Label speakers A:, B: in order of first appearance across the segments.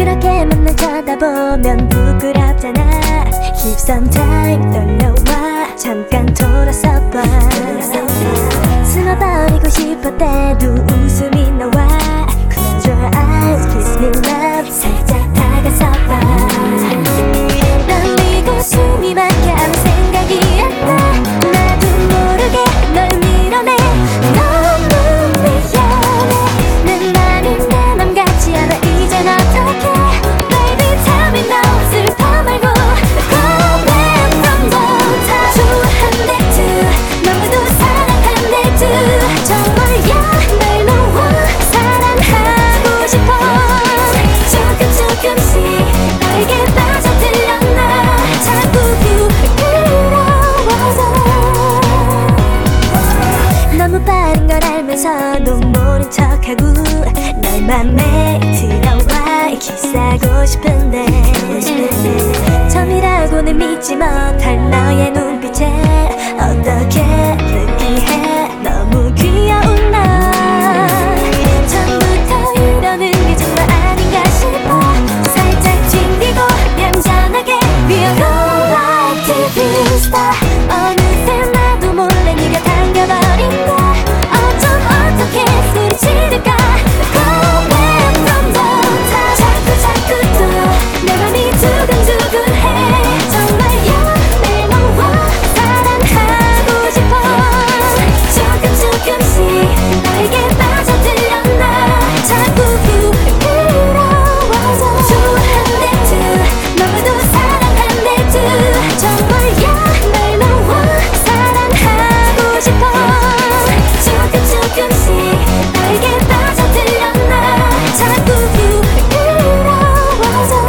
A: 그렇게만 날 쳐다보면 부끄럽잖아. Keep some time 놀러와 잠깐 돌아서봐. 숨어버리고 싶었대도 웃음이 나와. Close your eyes, kiss me love. 살짝 다가서봐. 떨리고 숨이 막혀 아무 생각이 안 나. 나도 모르게 널 밀어내. 너무 미안해. 내 맘이 내 맘 같지 않아. 이젠 어떡해. Baby tell me now. 슬퍼 말고 Go back from the top. 좋아한댔지 너무도 사랑한댔지. 정말야 날 너와 사랑하고 싶어. 조금씩 너에게 빠져들려 나. 자꾸 부끄러워서. 너무 빠른 걸 알면서도 모른 척하고 널 맘에 들어와 키스하고 싶은데 처음이라고는 믿지 못할 너의 눈빛에 어떻게 느끼해. 너무 귀여운 너. 처음부터 이러는 게 정말 아닌가 싶어. 살짝 튕기고 얌전하게 We are all like TV star. 어느새 나도 몰래 네가 당겨버린 걸. 어떻게 소리 지를까. Go back from the top. 자꾸 또 내 맘이 두근두근해. 정말야 내 너와 사랑하고 싶어. 조금씩 너에게 빠져들려 나. 자꾸 부끄러워서. 좋아한댔지 너무도 사랑한댔지. 정말야 날 너와 사랑하고 싶어. 조금씩 너에게 빠져들려 나. 자꾸 부끄러워서.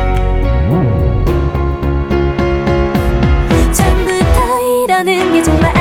A: 처음부터 이러는 게 정말